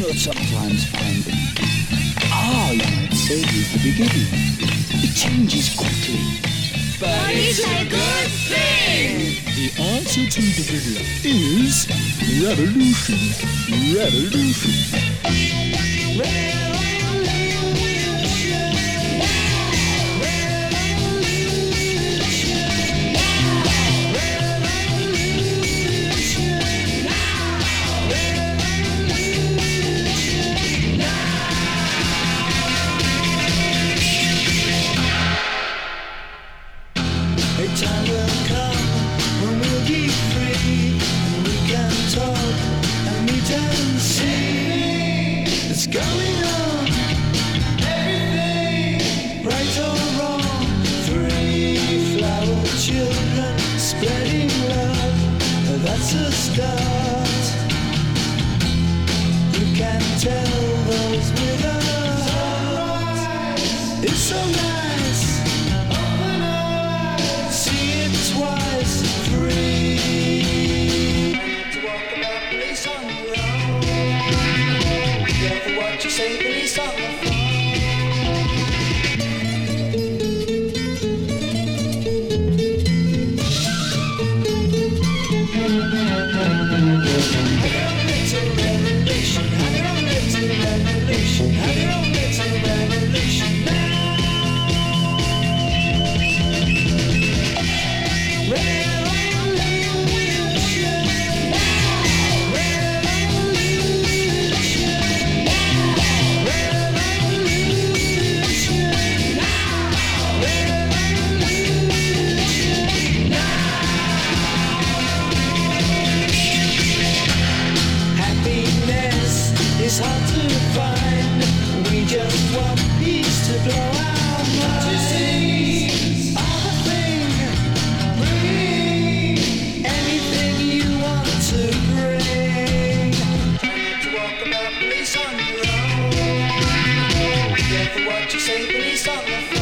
you'll sometimes find them. You might say, is the beginning. It changes quickly. But it's a good thing! The answer to the riddle is revolution. Revolution. Time will come when we'll be free and we can talk and meet and see what's going on. Everything, right or wrong. 3 flower children spreading love. That's a start. You can tell those with a heart. It's so nice. Twice free to walk about, police on the road. Be careful what you say, police on the phone. Have your own little revolution. Have your own little revolution now. It's hard to find. We just want peace to blow our minds. All the thing, bring anything you want to bring. Time to walk about, police on your own. Be careful what you say, police on the phone.